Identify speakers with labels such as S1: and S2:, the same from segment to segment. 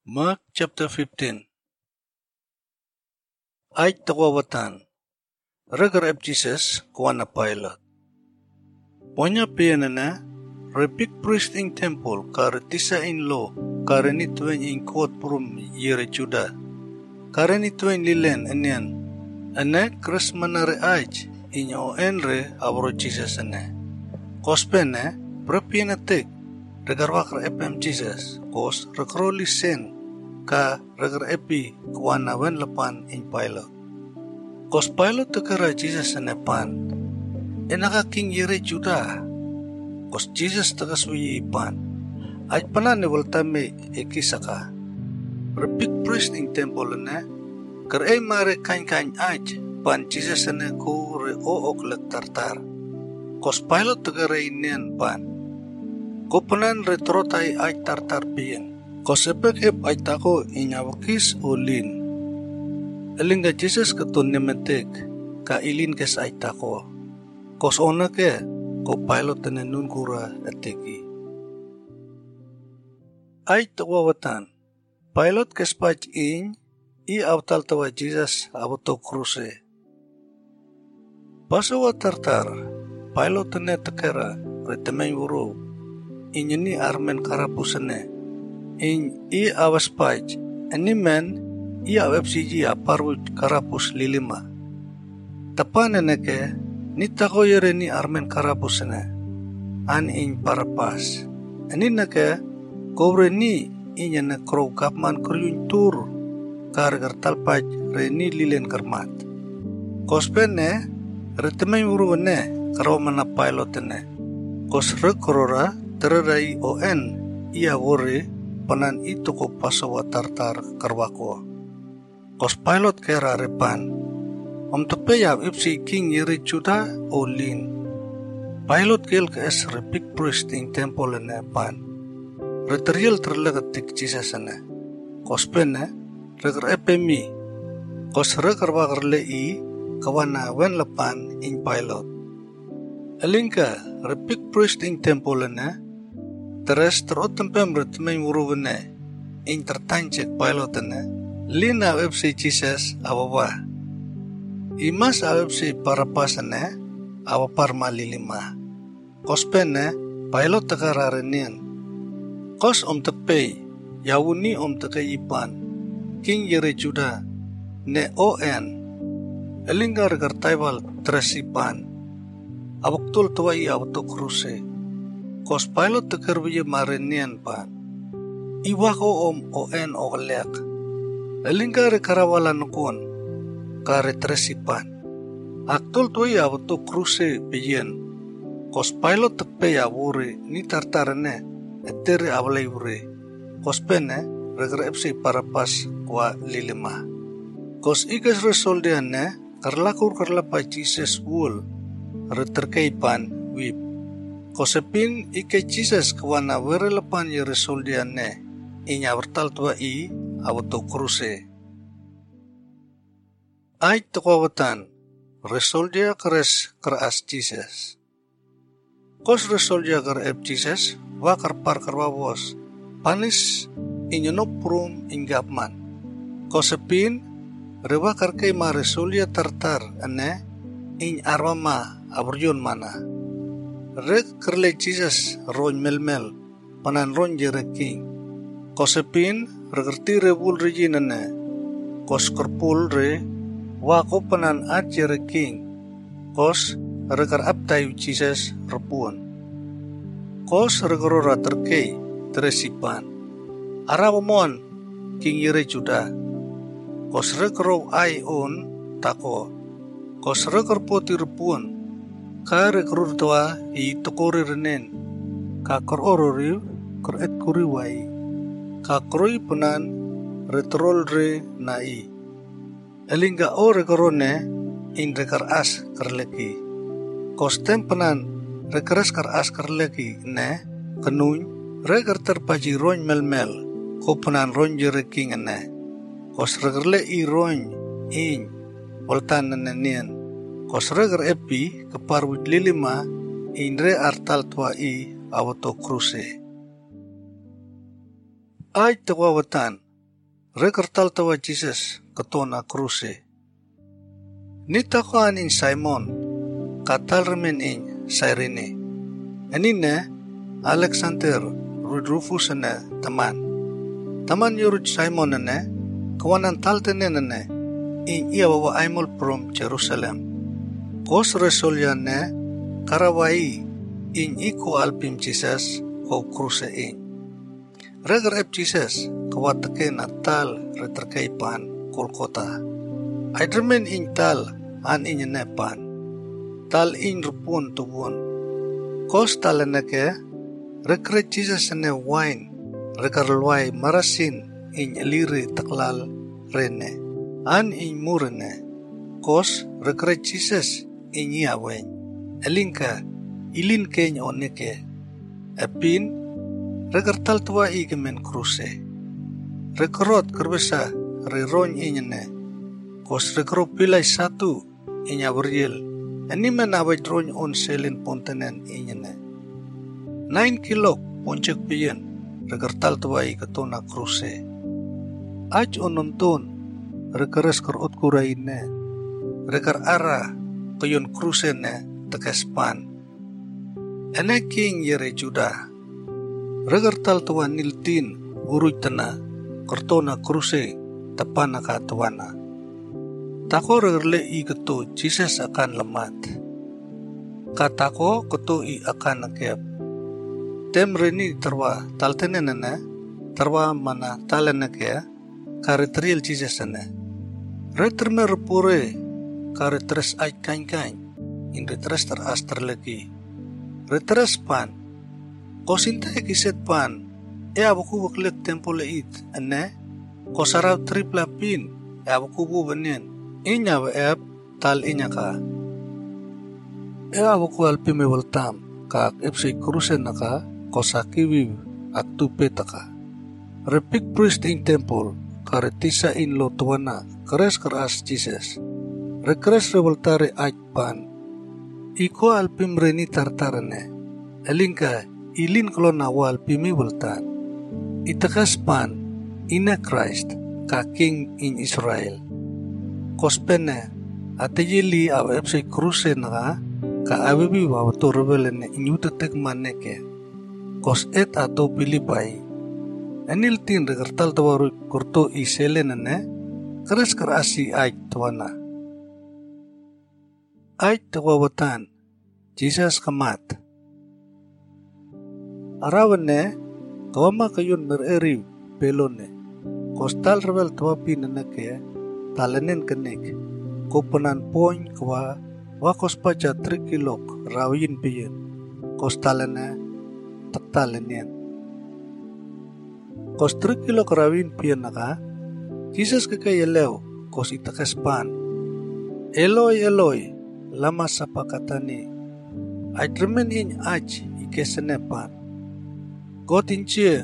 S1: Mark chapter 15. Ay tawawatan. Ragar of Jesus kuana Pilate. Ponya pianana, repik priest in temple karetisa in law, karenituen in court prum yere Juda. Karenituen lilen enian. Ane krismanare aj in o enre avro Jesus ane. Kospene, prepianatek, regar wakra epem Jesus, kos rekroli sen, ka regar epi kuana wen lepan in Pilate. Kos Pilate tekara Jesus ane pan, enaka king yere Juda, kos Jesus tekaswi ipan, aj panan ne voltame ekisaka. Repik priest in temple ane, ker mare kain aj, pan Jesus ane ko re ook lektartar. Kos Pilate tekara inian pan, ko panan retrotai aj tartar pian. Kos epek ay tako inyawakis o lin. Elinga Jesus katun nemetek, ka ilin kes ay tako. Kos ona ke, ko Pilate tenenun kura eteki. Ay tawawatan, Pilate kes pach in, i awtal tawa Jesus awato kruse. Pasawa tartar, Pilate tene tekera, retemeng wuro, inyeni armen karapusene. In i awas pach, ani men i awepsiji aparwit karapus lilima. Tapan neke, ni tako yere ni armen karapus ne, an in parapas. Ani neke, kobre ni inya ne krow kapman kuryun tur, kargar talpaj re ni lilen karmat. Kospene, retemeng uru ne, karaw mana Pilate ne. Kos rekrora, tererai on, iya wore, panan itu ko pasawa tartar karwako. Kos Pilate kera repan, tepeya ipsi king yere Juda o lin. Pilate kel ke es repik priest in temple ne pan. Reteriel terlegatik Jesus ne. Kos pene, reger epemi. Kos reger wagar lei, kawana wen lepan in Pilate. Elingka repik priest in temple ne, teres terotempem retemeng uruvene, in tertancek Pilate ne, lina websi Jesus awawa. Imas awebsi parapasane, awapar malilima. Kospene, Pilate tekararenian. Kos tepei, yawuni tekaipan, king yere Juda, ne on, elinggar gartaiwal teresipan. Awaktul tuwai awato kruse. Kos Pilate tekerwiye marenian pan. Iwako on oglek. Elingare karawalan kon. Kare tresipan. Aktul tuay awato kruse piyen. Kos Pilate tepeya wure ni tartarane. Etere awalay wure. Kos pene regrepsi parapas kwa lilima. Kos ikas resoldian ne. Karlakur karlapa Jesus wul. Reterkaipan wip. Kosepin ike Jesus kawana were lepan ye resoldian ne, inya bertal tua i awato kruse. Ay tukawatan, resoldia keres keras Jesus. Kos resoldia kerep Jesus, wakar par kerwawos, panis inyo prum inggapman. Kosepin, rewakar kay ma resoldia tartar ane, iny armama aburyon mana. Rek kerle Jesus ron melmel, panan ron jere king. Kosepin regerti rebul rejinane, kos kerpul re, wako panan at jere king. Kos reger aptayu Jesus repuan. Kos regerora terkei teresipan. Arawamon king yere Juda. Kos regero ay on tako. Kos reger poti repuan. Ka rekrur tua i tokori renen, ka kororori koret kuriwai, ka koroi penan retrol re nai. Elingga o rekorone in rekar as kerleki. Kostem penan rekeres kar as kerleki ne, kenuny reker terpaji roñ melmel, ko penan roñ jereking ne. Kos rekerle i roñ in, voltan nenenien. Kos reger epi keparwit lilima inre artal tua i awato kruse. Ay tawawatan, rekertal tawa Jesus ketona kruse. Nita ko anin Simon, katal remen in Cyrene. Anine Alexander Rufus ane teman. Taman yurut Simon ane, kawanan taltene ane, in ia wawa aimol from Jerusalem. Kos resolya ne, karawai in iko alpim Jesus o kruse in. Reger ep Jesus kawatake natal reterkei pan Kolkota. Aidermen in tal an inyene pan. Tal in rupun tubun. Kos taleneke rekre Jesus ane wine rekarluai marasin in liri taklal rene. An in murene. Kos rekre Jesus in yawen. Elinka ilin kenya oneke. Epin rekertal tua igemen kruse. Rekerot kerbesa reron inyene. Kos rekero pilai satu inya beriel. Ini menawai drone on selin pontenen inyene. 9 kilo poncek piyen rekertal tua iketona kruse. Aj ononton rekeres kerot kuraine. Reker ara kayun kruse ne tekespan. Ene king yere Juda. Rekertal tua niltin guru tena kertona kruse tapana katuana. Tako regerle i ketu Jesus akan lemat. Katako ketu i akan akep. Tem reni terwa taltenenene terwa mana taleneke karitriel Jesus ane. Reterme repure karitres ai kain-kain in retres teraster lagi. Retres pan kosinta kiset pan abuku buklek tempo leit ane kosarau tripla pin abuku bu benen inya ep tal inya ka abuku alpime voltam ka epsi krusen naka kosakiwi aktu petaka repik priest in temple karetisa in lo tuana keres keras Jesus rekres revoltare pan iko alpim reni tartarane elingka ilin klon awal pimi voltan itakas pan ina Christ ka king in Israel kospene atejili aw epsi kruse naka ka abibi wawato rebelene inyutetek maneke kos et ato pilipai enil tin rekertal tawaru kurto iselenene keres kerasi aik tuana aik tawawatan Jesus kamat arawene kawama kayun mereri pelone kostal rebel tuapi neneke talenen kenek kopenan poin kwa wakos paja 3 kilok rawin piyen kostalene taktalenen kos 3 kilok rawin piyen naka Jesus kekayelew kos itakespan Eloi Eloi lama sapakatani aidremen in aj ikesenepan Godinche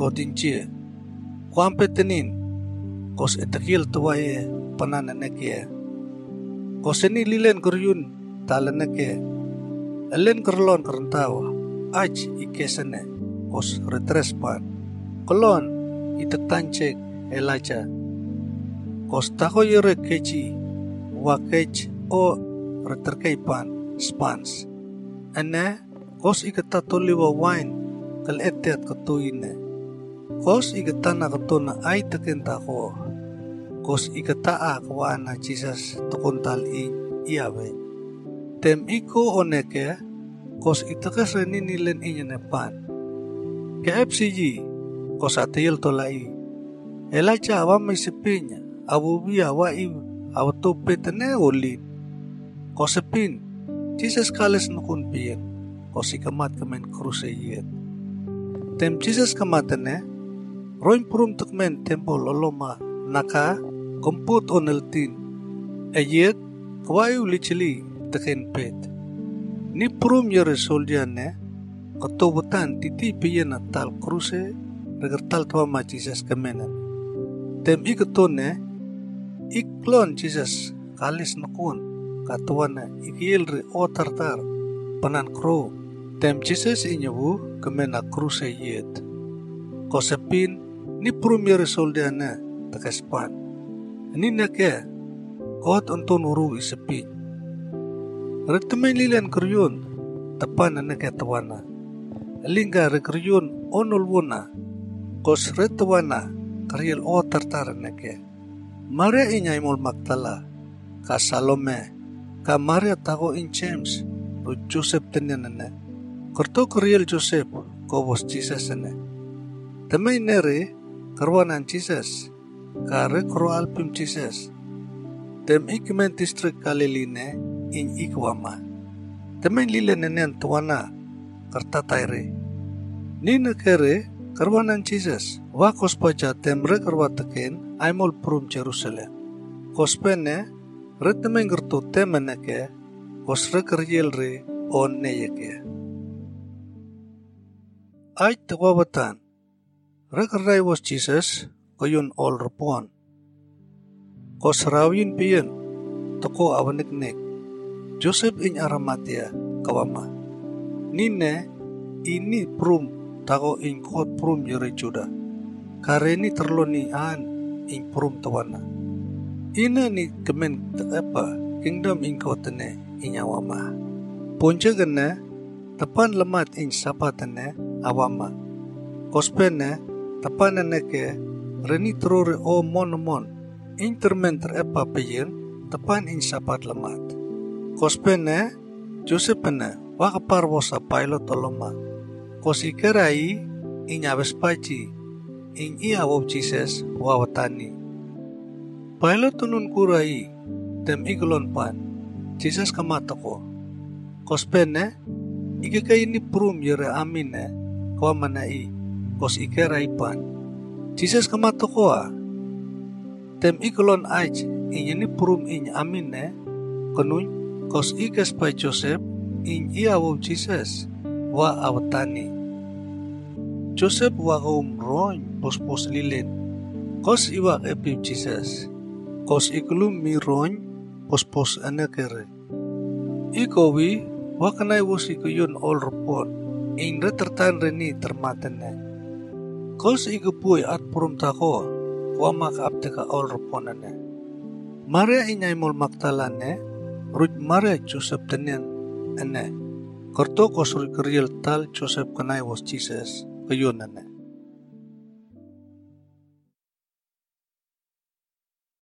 S1: kwampetenin kos etakil tuwaye panananeke koseni lilen kuryun talaneke elen kerlon kerentawa aj ikesene kos retrespan kolon itaktancek elaja kos tako yere kechi wakech o reterkaipan spans ene kos ikatatoliwa wine kal etet katuine kos ikatana katuna ay takentako kos ikataa kawana Jesus tukuntal iyawe tem iko oneke kos itakas reninilen inyanepan ke FCG kos atayil tolai elacha awa may sipinya abubi awa awto petene olin kosepin Jesus kales nukun piyen kos ikamat kamen kruse yet tem Jesus kamatene roin purum tukmen tempo loloma naka komput oneltin ayet kwayu lichili teken pet ni purum yere soldiane katobutan titi piyen atal kruse regertal twa ma Jesus kamenan tem ikatone iklon Jesus kalis nukun katuana ikilri otartar panan kro tem Jesus inyawu kemena kruse yet kosepin ni premier soldiane takespan. Ini nake, kot unton uru isapi. Retemay lilan kuryun, tapan na nake tawana. Alingga rekuryun onulwuna, kos retawana, karyel o tartara nake. Maria inyay mol Magdala, ka Salome, ka Maria tago in James, ru Joseph tenyanane. Korto karyel Joseph, kobos Jesus ane. Temay nere, karwanan Jesus, ka rekro alpim Jesus. Tem ikimen district Galilee in ikwama. Temay lilan nenen tuwana, kartatayre. Nina kere, karwanan Jesus, wakos paja temre karwatakin, aimol prum Jerusalem. Kospene, retemeng gertu temeneke, kosre karyelre on neyeke. Ay tawabatan, rekaray was Jesus, koyun all repon. Kosrawin piyen, toko awaniknik, Joseph in Arimathea, kawama. Nine, ini prum, tago in kot prum yere Juda. Kareni terloni an, in prum tawana. Ina ni kemen apa, kingdom in kotene, inyawama. Punca gana, tapan lemat in sapatane, awama. Kospene, tapan neke, reni terore o mon, intermen terapa peyen, tapan in sapat lemat. Kospene, Josephene, wakaparwosa pilot oloma. Kosikerai, inyabespachi, in iawaw Jesus, wawatani. Pilot tunun kurai, tem ikulon pan, Jesus kamatako. Kospene, ikikay ni prum yere amine, kawamanai, kos ikerai pan. Jesus kamatako tem ikulon aj, inya ni prum inya amine, kununy, kos ikas pa Joseph, in iawaw Jesus, wa awatani. Joseph wa roñ pospos lilin, kos iwak epip Jesus, kos ikulum mi roñ pospos anakere. Ikowi, wakanay was ikuyun all repon, in retertan reni termatene. Kos ikupuy at purum tako, wamak apteka all reponane. Maria inyay mol Magdalane, Ruj Maria Joseph tenen ene. Korto kos rikriel tal Joseph kanay was Jesus, kayun ane.